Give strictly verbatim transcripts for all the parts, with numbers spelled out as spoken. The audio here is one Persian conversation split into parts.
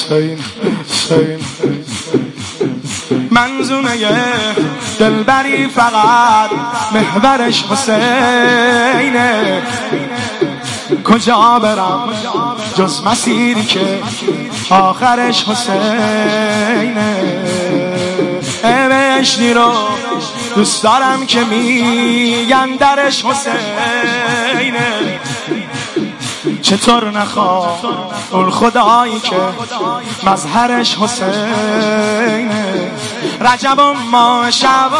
حسین حسین منظومه دلبری فقط محورش حسینه. کجا برم جز مسیری که آخرش حسینه. بهشتی رو دوست دارم که میگن درش حسینه. چطور نخواه اون خدایی که مظهرش حسینه. رجب و ماه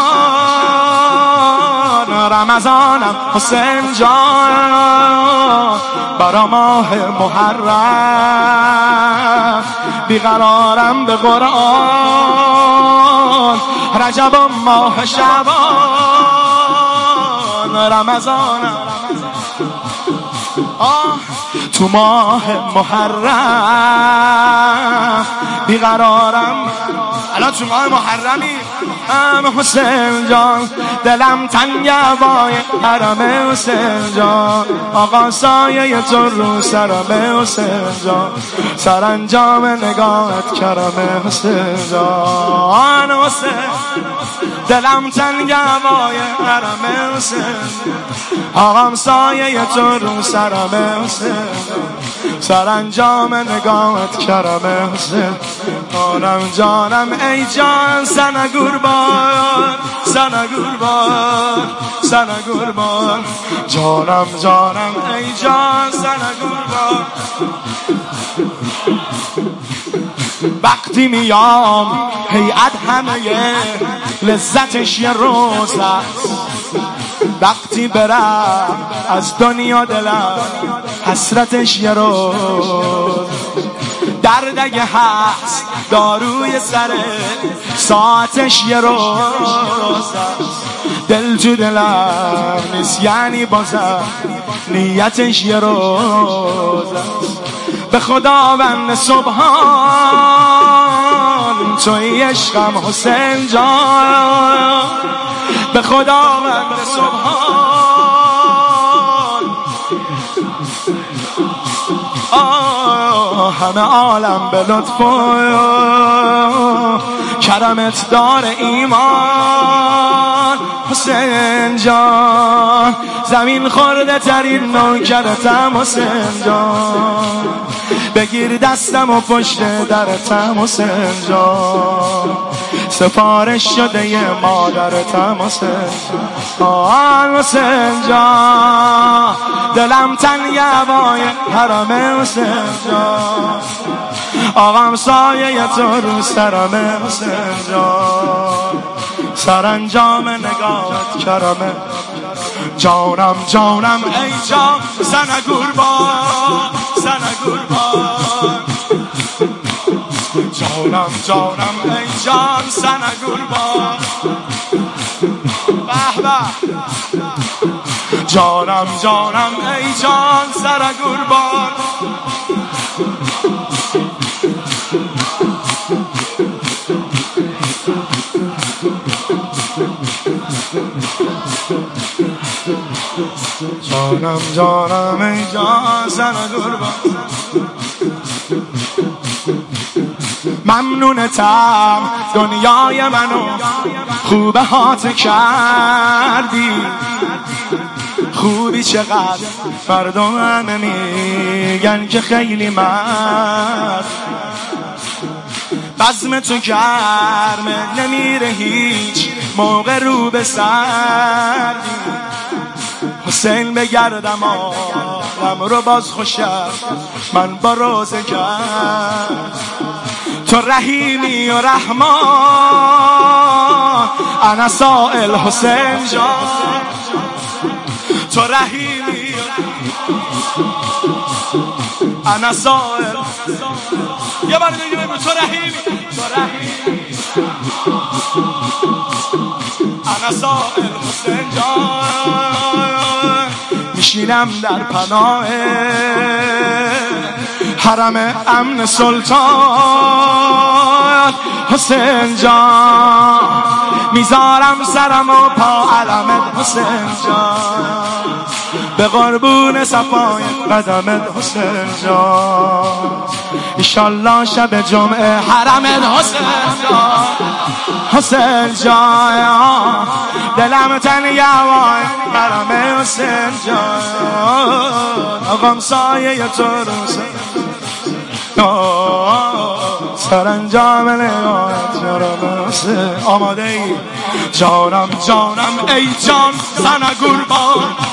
شعبان رمضانم حسین جان. برا ماه محرم بیقرارم به قرآن. رجب و ماه شعبان رمضانم آه تو ماه محرم بیقرارم. الان تو ماه محرمی ام حسین جان. دلم تنگ هوای حرم حسین جان. آقا سایه تو رو سرم حسین جان. سرانجام نگاهت کرم حسین جان. حسین دلم تنگ هوای حرم حسین. آقا سایه تو رو سرم حسین. سرانجام نگاهت کرم حسین. جانم جانم ای جان سنه قربان سنه قربان سنه قربان. جانم جانم ای جان سنه قربان. وقتی میام هیئت همه لذتش یه روز است. وقتی برم از دنیا دلم حسرتش یه روز. درد اگه هست داروی سر ساعتش یه روز. دل تو دلم نیست یعنی بازم نیتش یه روز. به خداوند سبحان توی عشقم حسین جان. به خداوند سبحان آه همه عالم به لطف کرمت دار ایمان. حسین جان زمین خورده ترین نوکرتم حسین جان. بگیر دستم و پشت درتم حسین جان. سفارش شده ی مادرتم حسین جان. حسین جان دلم تنگ هوای حرم حسین جان. آقام سایه تو رو سرم حسین جان. سرانجام نگاهت کرمه. جانم جانم ای جان سنه قربان سنه قربان. جانم جانم ای جان سنه قربان. به به جانم جانم ای جان سنه قربان. جانم جانم ای جان سنه قربان. ممنونتم دنیای منو خوبه هات کردی. خوبی چقدر مردم همه میگن که خیلی مرد. بزم تو گرمه نمیره هیچ موقع رو به سردی. حسین بگردم آدم رو باز خوشم من با روزه کرد. تو رحیمی و رحمان انا سائل حسین جان. تو رحیمی انا سائل. یه بار دیگه بگو تو رحیمی تو رحیمی انا سائل حسین جان. میشینم در پناه حرم امن سلطان حسین جان. میذارم سرم و پا علمت حسین جان. به قربون صفای قدمت حسین جان. ایشالله شب جمعه حرم حسین جان حسین جان دلم تنگه وای حرم حسین جان آقام سایه تو روزه سرانجام نگاهت جانم حسین آماده ای جانم جانم ای جان زن قربان